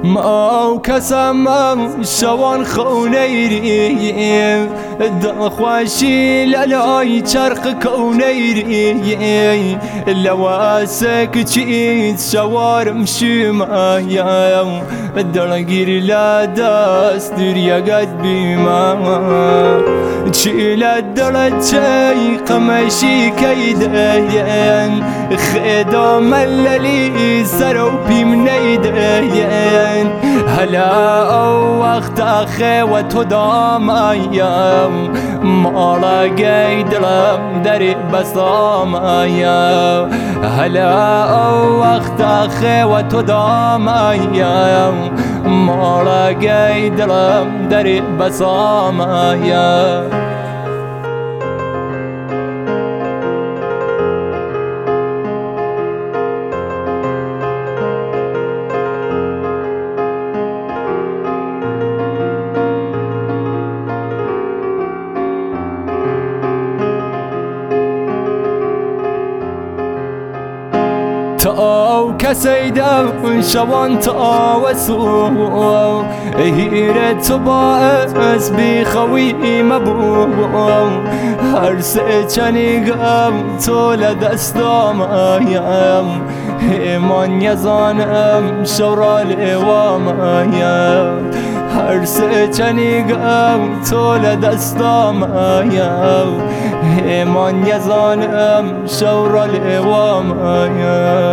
ما کەسم شەوان خەونەیری دڵخواشی لە لای چەرخ کەونەیری لەواسەک چیت شەوارم شمایە دڵگیر لە دەست دریەگەت بیمە چی لە دڵت چەی قەمەشی کەیدەیەن خێدا مەلەلی سەرە و پیم نەیدەیەن هەلا ئەو وەختە خێوە تۆ دامایە ماڵەگەی دڵم دەرێ بەسامایە هەلا ئەو وەختە خێوە تۆ دامایە ماڵەگەی دڵم دەرێ بەسامایە تاو کەسەیدا شەوان تاوە سوو هیرە تو باعث بیخەوی مەبوو هەر سێ چەنیگەم تۆ لە دەستامایە هێمان یەزانم شەڕە لێوامایە هەر سێ چەنیگەم تۆ لە دەستامایە هێمان یەزانم شەڕە لێوامایە